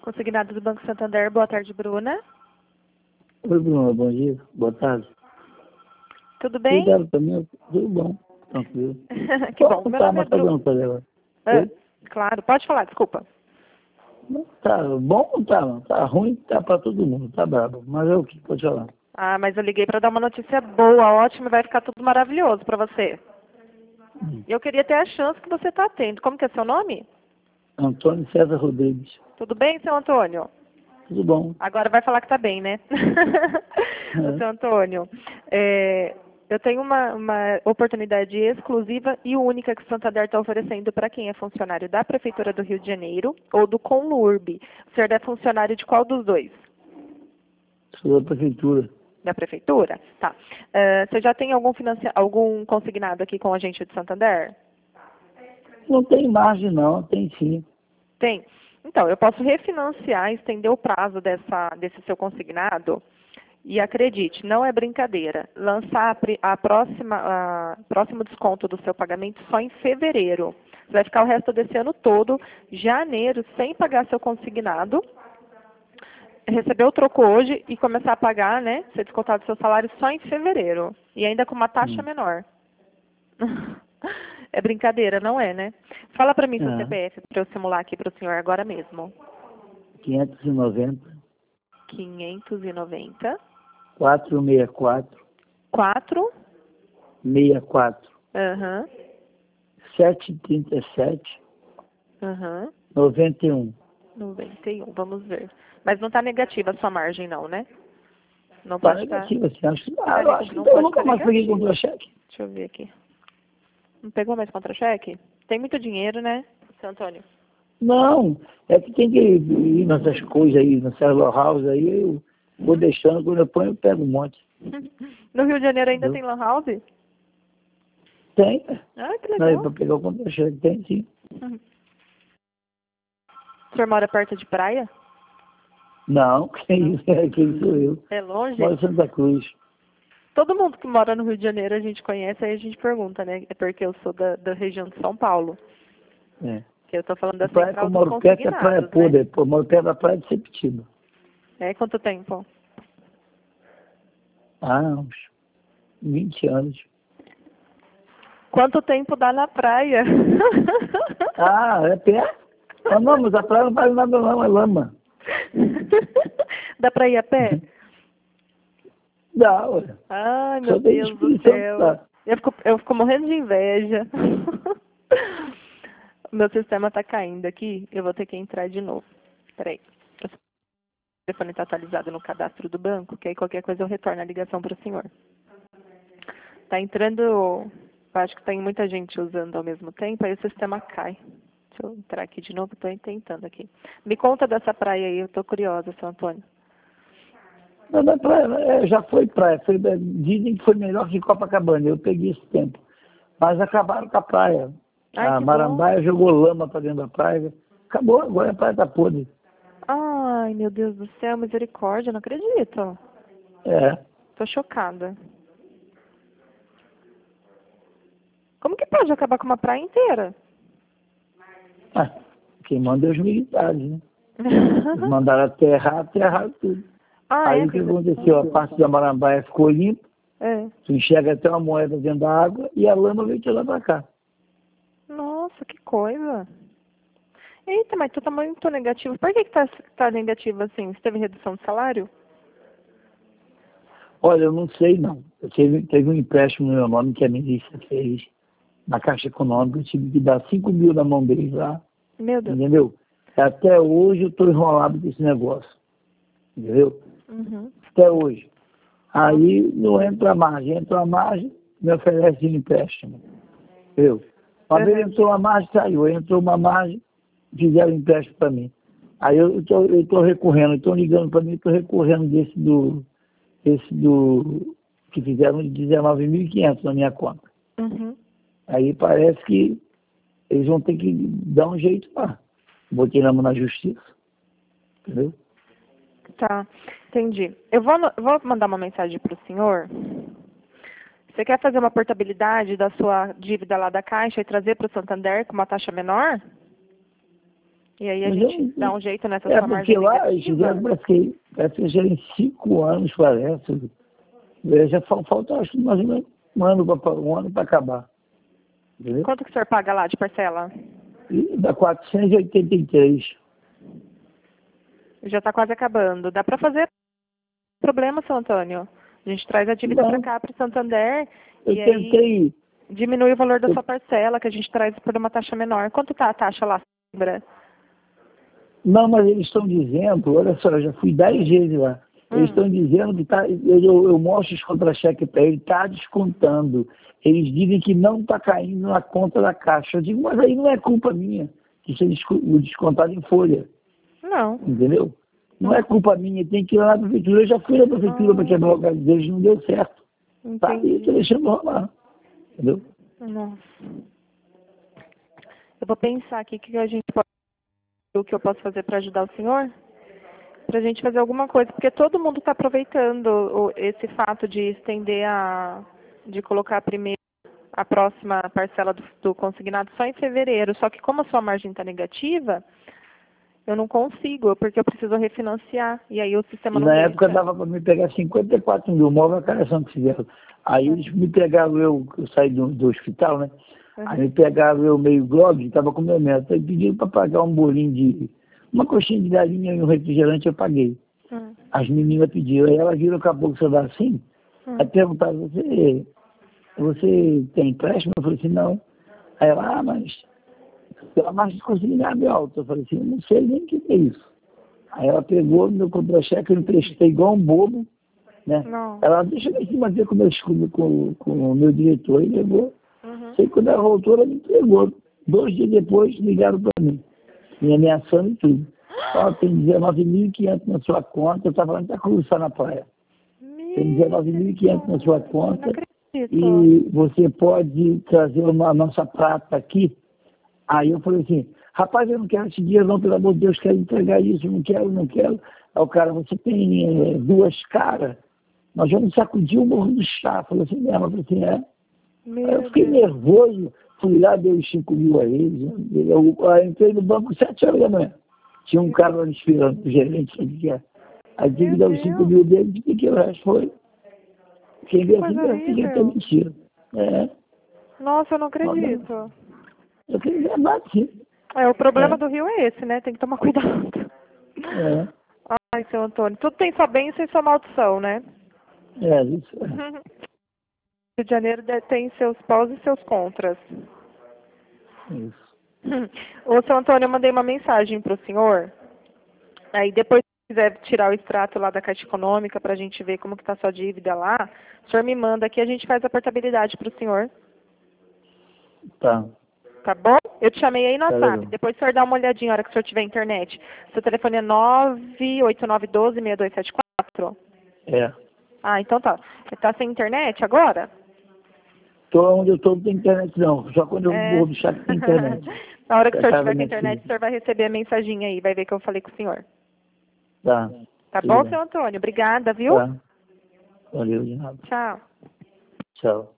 Consignado do Banco Santander, boa tarde, Bruna. Oi, Bruno, bom dia, boa tarde. Tudo bem? Cuidado também, tudo bom, tranquilo. Que bom. Meu nome é Mas tá Bruna. dando pra levar. Claro, pode falar, desculpa. Tá bom ou tá, não? Tá ruim, tá pra todo mundo, tá brabo. Mas é o que? Pode falar. Ah, mas eu liguei para dar uma notícia boa, ótima, e vai ficar tudo maravilhoso para você. E eu queria ter a chance que você está tendo. Como que é seu nome? Antônio César Rodrigues. Tudo bem, seu Antônio? Tudo bom. Agora vai falar que tá bem, né? Ô, seu Antônio, eu tenho uma oportunidade exclusiva e única que o Santander está oferecendo para quem é funcionário da Prefeitura do Rio de Janeiro ou do Conlurb. O senhor é funcionário de qual dos dois? Sou da prefeitura. Da Prefeitura? Tá. Você já tem algum consignado aqui com a gente de Santander? Não tem margem não, tem sim. Tem. Então, eu posso refinanciar, estender o prazo desse seu consignado e acredite, não é brincadeira, lançar próximo desconto do seu pagamento só em fevereiro. Você vai ficar o resto desse ano todo, janeiro, sem pagar seu consignado, receber o troco hoje e começar a pagar, né, ser descontado do seu salário só em fevereiro. E ainda com uma taxa menor. É brincadeira, não é, né? Fala para mim seu CPF para eu simular aqui para o senhor agora mesmo. 590. 590. 464. 4. 64. Aham. 737. Aham. 91. 91, vamos ver. Mas não está negativa a sua margem não, né? Não Tá pode estar. negativo, assim. Eu acho que Não eu pode nunca estar mais peguei negativo. contra-cheque. Deixa eu ver aqui. Não pegou mais contra-cheque? Tem muito dinheiro, né, seu Antônio? Não, é que tem que ir nessas coisas aí, no Cellular House aí, eu vou deixando, quando eu ponho, eu pego um monte. No Rio de Janeiro ainda Entendeu? tem lan house? Tem, Ah, que não, é legal. para pegar o contra-cheque, tem sim. O senhor mora perto de praia? Não, quem isso é, quem sou eu. É longe? Moro em Santa Cruz. Todo mundo que mora no Rio de Janeiro a gente conhece, aí a gente pergunta, né? É porque eu sou da região de São Paulo. É. Que eu tô falando A da praia que central eu dos moro perto é a Praia consignados, né? Podre, pô, eu moro perto da Praia de Sepetiba. É, quanto tempo? Ah, uns 20 anos. Quanto tempo dá na praia? Ah, é perto? Ah, não, mas a praia não faz nada não, é lama. Dá pra ir a pé? Dá, olha. Ai, meu Só tem Deus do disposição que céu. dá. Eu fico morrendo de inveja. O meu sistema tá caindo aqui, eu vou ter que entrar de novo. Peraí. O telefone está atualizado no cadastro do banco, que aí qualquer coisa eu retorno a ligação para o senhor. Tá entrando, eu acho que tem muita gente usando ao mesmo tempo, aí o sistema cai. Deixa eu entrar aqui de novo, estou tentando aqui. Me conta dessa praia aí, eu estou curiosa, seu Antônio. Não, da praia, já foi praia. Dizem que foi melhor que Copacabana. Eu peguei esse tempo. Mas acabaram com a praia. Ai, A que bom. Marambaia jogou lama para dentro da praia. Acabou, agora a praia está podre. Ai, meu Deus do céu, misericórdia, não acredito. É. Tô chocada. Como que pode acabar com uma praia inteira? Ah, quem manda é os militares, né? Eles mandaram aterrar tudo. Ah, Aí é? o que aconteceu? A parte da Marambaia ficou limpa. É. Tu enxerga até uma moeda dentro da água e a lama veio de lá para cá. Nossa, que coisa. Eita, mas tu tá muito negativo. Por que tá negativo assim? Você teve redução de salário? Olha, eu não sei não. Teve um empréstimo no meu nome que a milícia fez na Caixa Econômica. Eu tive que dar 5 mil na mão deles lá. Meu Deus. Entendeu? Até hoje eu estou enrolado com esse negócio. Entendeu? Uhum. Até hoje. Aí não entra a margem, me oferece um empréstimo. Entendeu? Uma vez entrou uma margem, saiu. Entrou uma margem, fizeram empréstimo para mim. Aí eu estou recorrendo, estão ligando para mim, estou recorrendo desse do que fizeram de 19.500 na minha conta. Uhum. Aí parece que eles vão ter que dar um jeito lá. Botei na mão na justiça. Entendeu? Tá, entendi. Eu vou mandar uma mensagem para o senhor. Você quer fazer uma portabilidade da sua dívida lá da Caixa e trazer para o Santander com uma taxa menor? E aí a Mas gente dá um jeito nessa é sua margem porque lá eles negativa. fizeram, parece que já em 5 anos, parece. Já falta, acho que mais ou menos um ano para acabar. Entendeu? Quanto que o senhor paga lá de parcela? E dá 483. Já está quase acabando. Dá para fazer problema, seu Antônio. A gente traz a dívida para Não, cá, para o Santander, eu e aí tentei. diminui o valor da eu- sua parcela, que a gente traz por uma taxa menor. Quanto está a taxa lá, lembra? Não, mas eles estão dizendo, olha só, eu já fui 10 vezes lá. Eles estão dizendo que tá, eu mostro os contra-cheques para ele, está descontando. Eles dizem que não está caindo na conta da Caixa. Eu digo, mas aí não é culpa minha, que isso é descontado em folha. Não. Entendeu? Não é culpa minha, tem que ir lá na prefeitura. Eu já fui na prefeitura para quebrar o galho deles, não deu certo. Tá? E estou Entendi. deixando rolar. Entendeu? Nossa. Eu vou pensar aqui o que eu posso fazer para ajudar o senhor? Para a gente fazer alguma coisa, porque todo mundo está aproveitando esse fato de estender de colocar a próxima parcela do consignado só em fevereiro. Só que como a sua margem está negativa, eu não consigo, porque eu preciso refinanciar. E aí o sistema E não na época deixa. dava para me pegar 54 mil, móvel a caração que fizeram. Aí eles me pegaram, eu saí do hospital, né? Aí me pegaram eu meio grog, estava com meu neto. Aí pediram para pagar um bolinho uma coxinha de galinha e um refrigerante, eu paguei. Hum. As meninas pediram, aí elas viram com a boca celular assim, aí perguntaram, você tem empréstimo? Eu falei assim, não. Aí ela, mas pela margem consignada é alta. Eu falei assim, eu não sei nem o que é isso. Aí ela pegou meu contra-cheque, eu emprestei igual um bobo, né? Não. Ela, deixa eu ver se manter com o meu diretor, e levou. Uhum. Sei que quando ela voltou, ela me entregou. 2 dias depois, ligaram para mim, me ameaçando e tudo. Ó, tem 19.500 na sua conta, eu estava lá em Itacurus, na praia. Tem 19.500 na sua Não conta acredito. e você pode trazer a nossa prata aqui. Aí eu falei assim, rapaz, eu não quero esse dinheiro não, pelo amor de Deus, quero entregar isso, não quero, não quero. Aí o cara, você tem 2 caras, nós vamos sacudir o morro do chá. Falei assim mesmo, eu falei assim, é. Aí eu Meu fiquei Deus. nervoso, fui lá, dei os 5 mil a eles. Eu entrei no banco 7 horas da manhã. Tinha um cara lá me esperando, o gerente, sabe o que é. Aí tive que Meu dar os 5 Deus. mil dele, e que o resto foi. Quem Que veio assim, coisa pensa que é horrível. mentira. É, Nossa, eu não olha, acredito. eu queria verdade, sim. O problema É, do Rio é esse, né? Tem que tomar cuidado. é, Ai, seu Antônio, tudo tem sua bênção e sua maldição, né? isso. Rio de Janeiro tem seus pós e seus contras. Isso. Ô, seu Antônio, eu mandei uma mensagem para o senhor. Aí depois, se quiser tirar o extrato lá da Caixa Econômica para a gente ver como que está sua dívida lá, o senhor me manda aqui, a gente faz a portabilidade para o senhor. Tá, Tá bom? Eu te chamei aí no tá WhatsApp. legal. Depois o senhor dá uma olhadinha na hora que o senhor tiver internet. Seu telefone é 98912-6274? É. Ah, então tá. Você tá sem internet agora? Tô onde eu tô não tem internet não. Só quando eu É. vou do chá que tem internet. Na hora que o Da senhor casa tiver da com minha internet, filha. o senhor vai receber a mensaginha aí, vai ver que eu falei com o senhor. Tá, Tá tudo bom, bem. seu Antônio? Obrigada, viu? Tá. Valeu de nada. Tchau. Tchau.